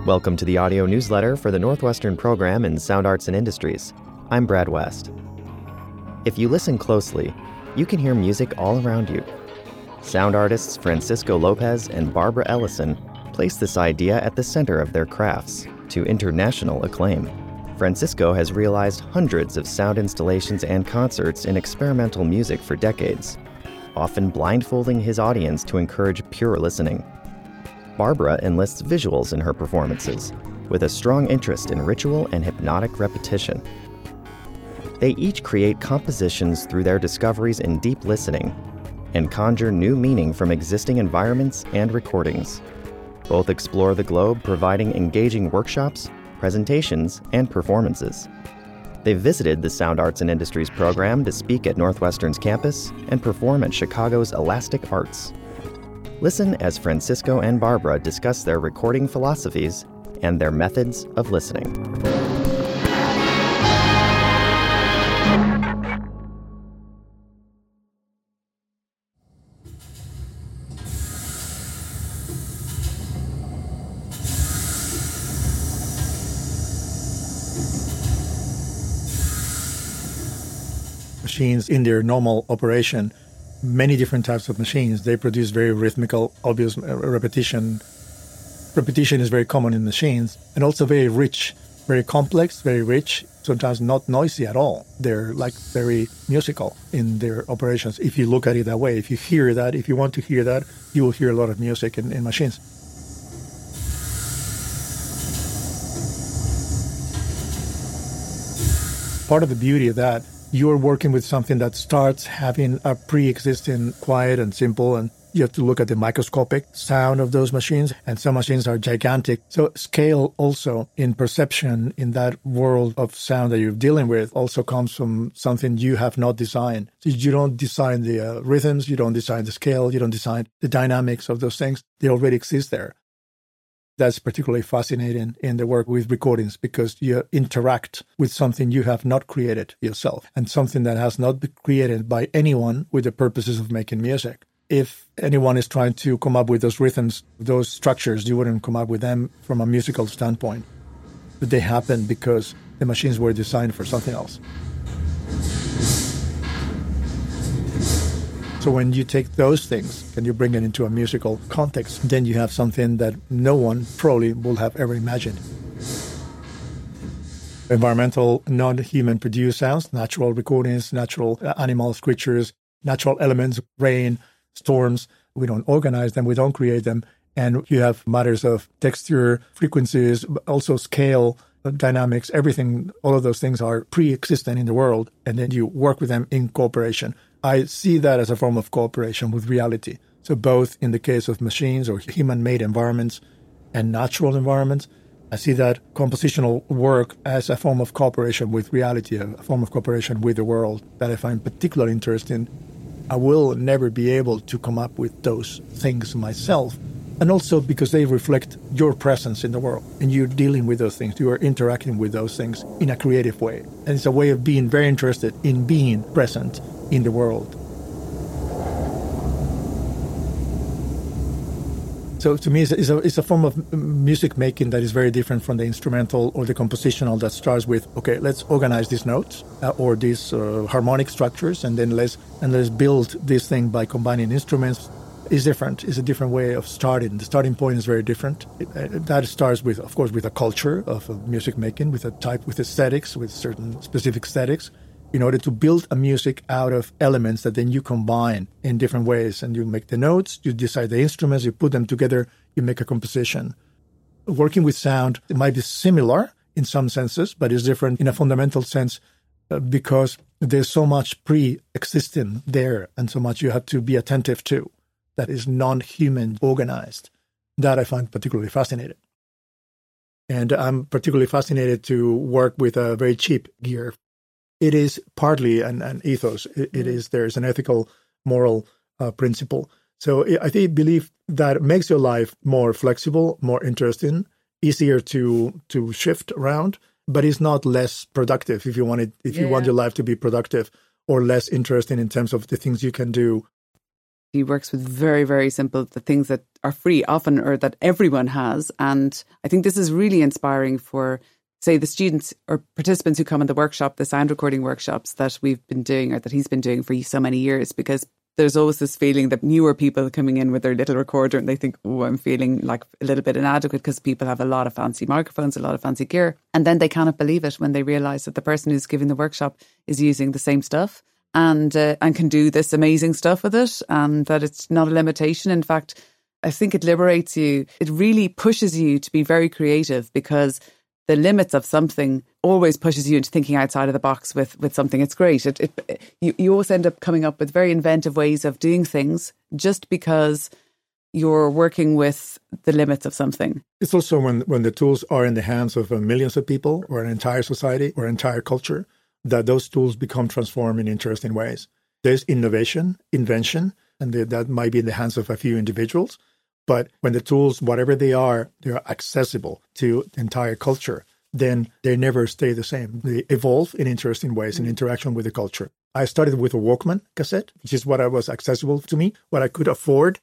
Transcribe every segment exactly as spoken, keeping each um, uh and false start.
Welcome to the audio newsletter for the Northwestern program in Sound Arts and Industries. I'm Brad West. If you listen closely, you can hear music all around you. Sound artists Francisco Lopez and Barbara Ellison place this idea at the center of their crafts to international acclaim. Francisco has realized hundreds of sound installations and concerts in experimental music for decades, often blindfolding his audience to encourage pure listening. Barbara enlists visuals in her performances, with a strong interest in ritual and hypnotic repetition. They each create compositions through their discoveries in deep listening and conjure new meaning from existing environments and recordings. Both explore the globe, providing engaging workshops, presentations, and performances. They've visited the Sound Arts and Industries program to speak at Northwestern's campus and perform at Chicago's Elastic Arts. Listen as Francisco and Barbara discuss their recording philosophies and their methods of listening. Machines in their normal operation, many different types of machines, they produce very rhythmical, obvious repetition. Repetition is very common in machines, and also very rich, very complex, very rich, sometimes not noisy at all. They're like very musical in their operations. If you look at it that way, if you hear that, if you want to hear that, you will hear a lot of music in, in machines. Part of the beauty of that, you're working with something that starts having a pre-existing quiet and simple, and you have to look at the microscopic sound of those machines, and some machines are gigantic. So scale also in perception in that world of sound that you're dealing with also comes from something you have not designed. So you don't design the uh, rhythms, you don't design the scale, you don't design the dynamics of those things. They already exist there. That's particularly fascinating in the work with recordings because you interact with something you have not created yourself and something that has not been created by anyone with the purposes of making music. If anyone is trying to come up with those rhythms, those structures, you wouldn't come up with them from a musical standpoint. But they happen because the machines were designed for something else. So when you take those things and you bring it into a musical context, then you have something that no one probably will have ever imagined. Environmental, non-human produced sounds, natural recordings, natural animals, creatures, natural elements, rain, storms. We don't organize them, we don't create them. And you have matters of texture, frequencies, also scale, dynamics, everything, all of those things are pre-existent in the world. And then you work with them in cooperation. I see that as a form of cooperation with reality. So both in the case of machines or human-made environments and natural environments, I see that compositional work as a form of cooperation with reality, a form of cooperation with the world that I find particularly interesting. I will never be able to come up with those things myself. And also because they reflect your presence in the world and you're dealing with those things. You are interacting with those things in a creative way. And it's a way of being very interested in being present in the world. So to me, it's a, it's a form of music making that is very different from the instrumental or the compositional that starts with, okay, let's organize these notes uh, or these uh, harmonic structures, and then let's and let's build this thing by combining instruments. It's different. It's a different way of starting. The starting point is very different. It, uh, that starts with, of course, with a culture of uh, music making, with a type, with aesthetics, with certain specific aesthetics, in order to build a music out of elements that then you combine in different ways. And you make the notes, you decide the instruments, you put them together, you make a composition. Working with sound, it might be similar in some senses, but it's different in a fundamental sense uh, because there's so much pre-existing there and so much you have to be attentive to that is non-human organized. That I find particularly fascinating. And I'm particularly fascinated to work with a very cheap gear. It is partly an, an ethos. It, it is, there's an ethical, moral uh, principle. So I think believe that makes your life more flexible, more interesting, easier to to shift around, but it's not less productive if you want it, if yeah. you want your life to be productive or less interesting in terms of the things you can do. He works with very, very simple, the things that are free often or that everyone has. And I think this is really inspiring for, say, the students or participants who come in the workshop, the sound recording workshops that we've been doing or that he's been doing for so many years, because there's always this feeling that newer people coming in with their little recorder and they think, oh, I'm feeling like a little bit inadequate because people have a lot of fancy microphones, a lot of fancy gear. And then they cannot believe it when they realise that the person who's giving the workshop is using the same stuff and uh, and can do this amazing stuff with it, and that it's not a limitation. In fact, I think it liberates you. It really pushes you to be very creative, because the limits of something always pushes you into thinking outside of the box with, with something. It's great. It, it you, you always end up coming up with very inventive ways of doing things just because you're working with the limits of something. It's also when, when the tools are in the hands of uh, millions of people or an entire society or entire culture, that those tools become transformed in interesting ways. There's innovation, invention, and the, that might be in the hands of a few individuals. But when the tools, whatever they are, they are accessible to the entire culture, then they never stay the same. They evolve in interesting ways in interaction with the culture. I started with a Walkman cassette, which is what I was accessible to me, what I could afford.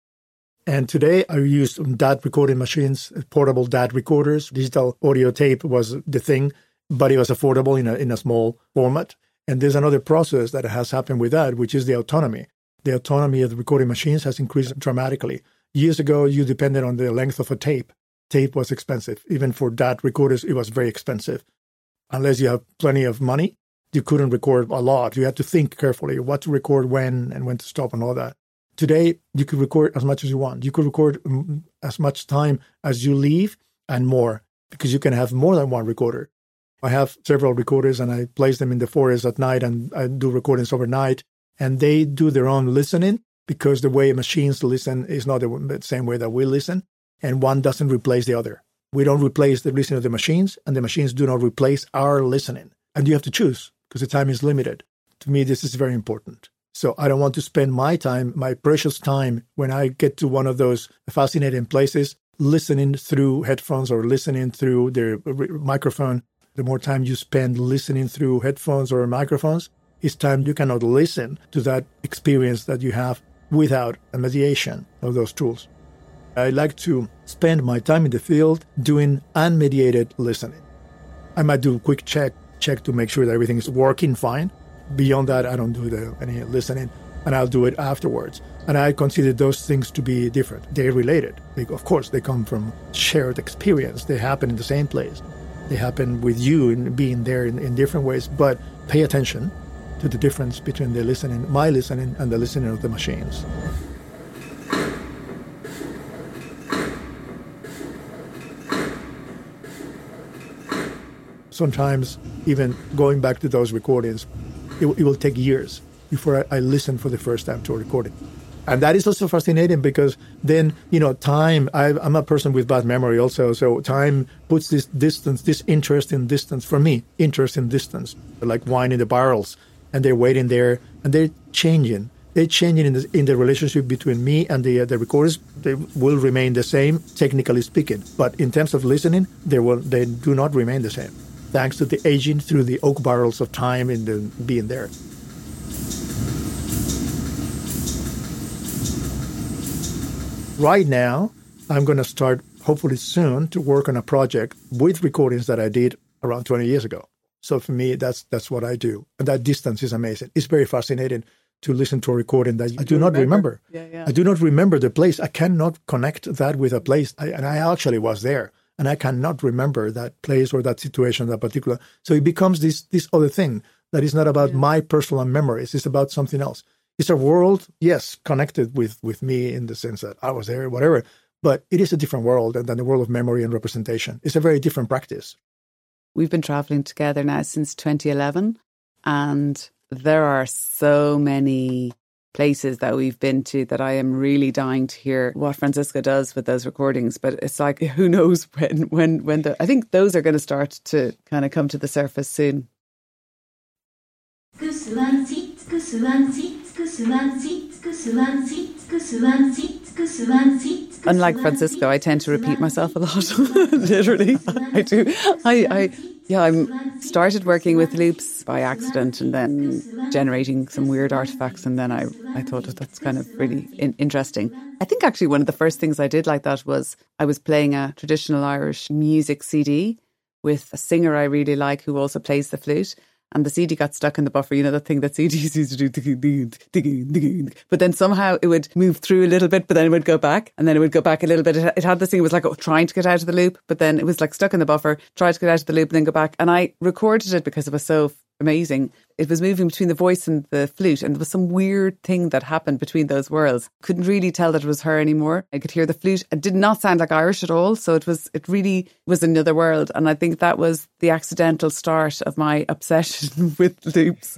And today I use D A T recording machines, portable D A T recorders. Digital audio tape was the thing, but it was affordable in a, in a small format. And there's another process that has happened with that, which is the autonomy. The autonomy of the recording machines has increased dramatically. Years ago, you depended on the length of a tape. Tape was expensive. Even for D A T recorders, it was very expensive. Unless you have plenty of money, you couldn't record a lot. You had to think carefully what to record when and when to stop and all that. Today, you could record as much as you want. You could record as much time as you leave and more, because you can have more than one recorder. I have several recorders and I place them in the forest at night and I do recordings overnight, and they do their own listening, because the way machines listen is not the same way that we listen, and one doesn't replace the other. We don't replace the listening of the machines, and the machines do not replace our listening. And you have to choose, because the time is limited. To me, this is very important. So I don't want to spend my time, my precious time, when I get to one of those fascinating places, listening through headphones or listening through the microphone. The more time you spend listening through headphones or microphones, it's time you cannot listen to that experience that you have without a mediation of those tools. I like to spend my time in the field doing unmediated listening. I might do a quick check, check to make sure that everything is working fine. Beyond that, I don't do the, any listening, and I'll do it afterwards. And I consider those things to be different. They're related. They, of course, they come from shared experience. They happen in the same place. They happen with you in being there in, in different ways, but pay attention to the difference between the listening, my listening, and the listening of the machines. Sometimes, even going back to those recordings, it, it will take years before I, I listen for the first time to a recording. And that is also fascinating, because then, you know, time, I, I'm a person with bad memory also, so time puts this distance, this interest in distance, for me, interest in distance, like wine in the barrels. And they're waiting there, and they're changing. They're changing in the, in the relationship between me and the uh, the recorders. They will remain the same, technically speaking. But in terms of listening, they will they do not remain the same, thanks to the aging through the oak barrels of time and the being there. Right now, I'm going to start, hopefully soon, to work on a project with recordings that I did around twenty years ago. So for me, that's that's what I do. And that distance is amazing. It's very fascinating to listen to a recording that I do not remember. Yeah, yeah. I do not remember the place. I cannot connect that with a place. I, and I actually was there. And I cannot remember that place or that situation, that particular. So it becomes this this other thing that is not about yeah. my personal memories. It's about something else. It's a world, yes, connected with, with me in the sense that I was there, whatever. But it is a different world than the world of memory and representation. It's a very different practice. We've been travelling together now since twenty eleven, and there are so many places that we've been to that I am really dying to hear what Francisco does with those recordings. But it's like, who knows when, when, when the, I think those are going to start to kind of come to the surface soon. Kus one seat, kus one seat, kus one seat, kus one seat, kus one seat. Unlike Francisco, I tend to repeat myself a lot. Literally, I do. I, I, yeah, I started working with loops by accident, and then generating some weird artifacts, and then I, I thought, oh, that's kind of really in- interesting. I think actually one of the first things I did like that was I was playing a traditional Irish music C D with a singer I really like who also plays the flute. And the C D got stuck in the buffer, you know, that thing that C Ds used to do. But then somehow it would move through a little bit, but then it would go back, and then it would go back a little bit. It had this thing, it was like oh, trying to get out of the loop, but then it was like stuck in the buffer, tried to get out of the loop and then go back. And I recorded it because it was so amazing. It was moving between the voice and the flute, and there was some weird thing that happened between those worlds. Couldn't really tell that it was her anymore. I could hear the flute. It did not sound like Irish at all, so it was it really was another world. And I think that was the accidental start of my obsession with loops.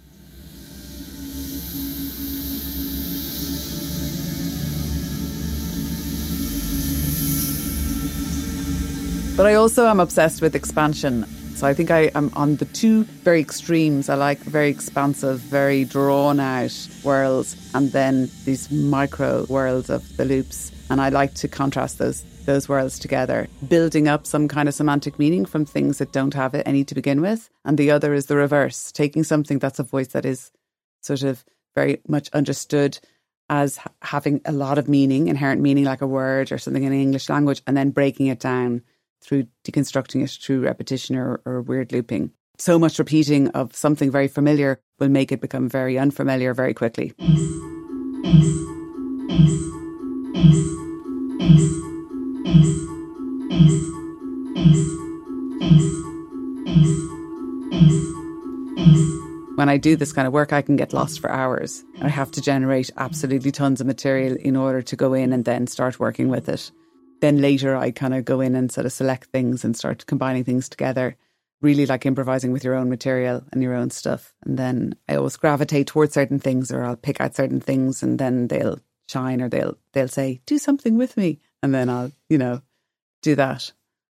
But I also am obsessed with expansion. So I think I am on the two very extremes. I like very expansive, very drawn out worlds, and then these micro worlds of the loops. And I like to contrast those those worlds together, building up some kind of semantic meaning from things that don't have any to begin with. And the other is the reverse, taking something that's a voice that is sort of very much understood as ha- having a lot of meaning, inherent meaning, like a word or something in the English language, and then breaking it down through deconstructing it through repetition or, or weird looping. So much repeating of something very familiar will make it become very unfamiliar very quickly. X, X, X, X, X, X, X, X, X, X, X, X. When I do this kind of work, I can get lost for hours. I have to generate absolutely tons of material in order to go in and then start working with it. Then later I kind of go in and sort of select things and start combining things together. Really like improvising with your own material and your own stuff. And then I always gravitate towards certain things, or I'll pick out certain things and then they'll shine, or they'll they'll say, do something with me. And then I'll, you know, do that.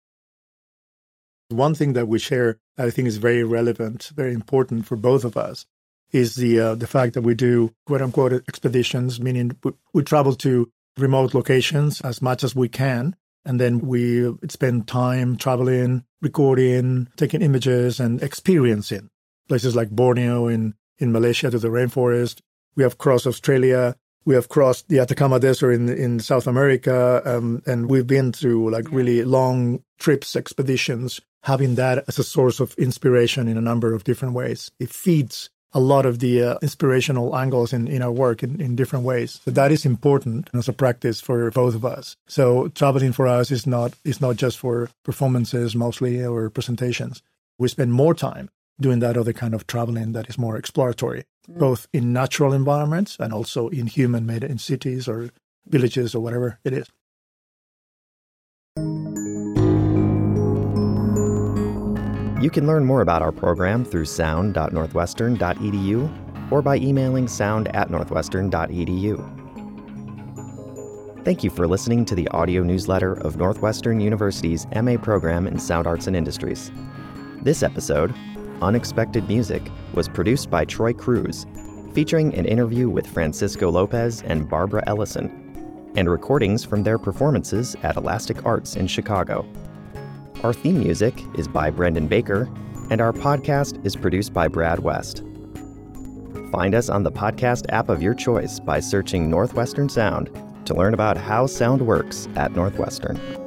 One thing that we share that I think is very relevant, very important for both of us, is the uh, the fact that we do quote unquote expeditions, meaning we, we travel to remote locations as much as we can. And then we spend time traveling, recording, taking images and experiencing places like Borneo in, in Malaysia to the rainforest. We have crossed Australia. We have crossed the Atacama Desert in, in South America. Um, and we've been through like really long trips, expeditions, having that as a source of inspiration in a number of different ways. It feeds a lot of the uh, inspirational angles in, in our work in, in different ways. So that is important as a practice for both of us. So traveling for us is not is not just for performances mostly or presentations. We spend more time doing that other kind of traveling that is more exploratory, mm. both in natural environments and also in human-made in cities or villages or whatever it is. You can learn more about our program through sound dot northwestern dot e d u or by emailing sound at northwestern dot e d u. Thank you for listening to the audio newsletter of Northwestern University's M A program in Sound Arts and Industries. This episode, Unexpected Music, was produced by Troy Cruz, featuring an interview with Francisco Lopez and Barbara Ellison, and recordings from their performances at Elastic Arts in Chicago. Our theme music is by Brendan Baker, and our podcast is produced by Brad West. Find us on the podcast app of your choice by searching Northwestern Sound to learn about how sound works at Northwestern.